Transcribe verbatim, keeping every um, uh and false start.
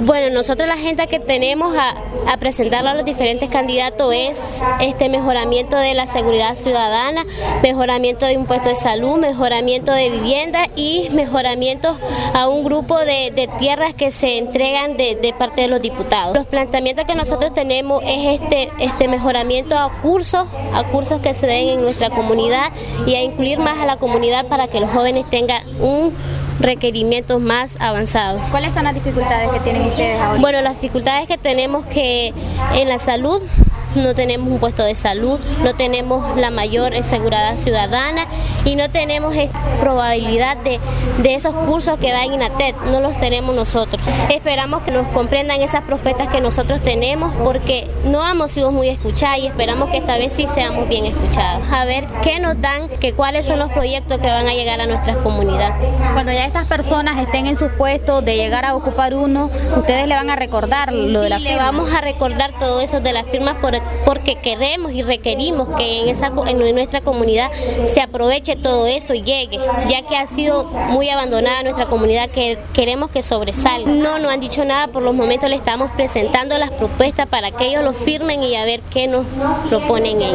Bueno, nosotros la agenda que tenemos a, a presentarle a los diferentes candidatos es este mejoramiento de la seguridad ciudadana, mejoramiento de un puesto de salud, mejoramiento de vivienda y mejoramiento a un grupo de, de tierras que se entregan de, de parte de los diputados. Los planteamientos que nosotros tenemos es este, este mejoramiento a cursos, a cursos que se den en nuestra comunidad y a incluir más a la comunidad para que los jóvenes tengan un requerimientos más avanzados. ¿Cuáles son las dificultades que tienen ustedes ahora? Bueno, las dificultades que tenemos que en la salud, no tenemos un puesto de salud, no tenemos la mayor seguridad ciudadana y no tenemos probabilidad de, de esos cursos que da INATED, no los tenemos nosotros. Esperamos que nos comprendan esas propuestas que nosotros tenemos porque no hemos sido muy escuchadas y esperamos que esta vez sí seamos bien escuchadas. A ver qué nos dan, que cuáles son los proyectos que van a llegar a nuestras comunidades. Cuando ya estas personas estén en sus puestos de llegar a ocupar uno, ustedes le van a recordar lo de la firma. Le vamos a recordar todo eso de las firmas por porque queremos y requerimos que en, esa, en nuestra comunidad se aproveche todo eso y llegue, ya que ha sido muy abandonada nuestra comunidad, que queremos que sobresalga. No nos han dicho nada, por los momentos le estamos presentando las propuestas para que ellos lo firmen y a ver qué nos proponen ellos.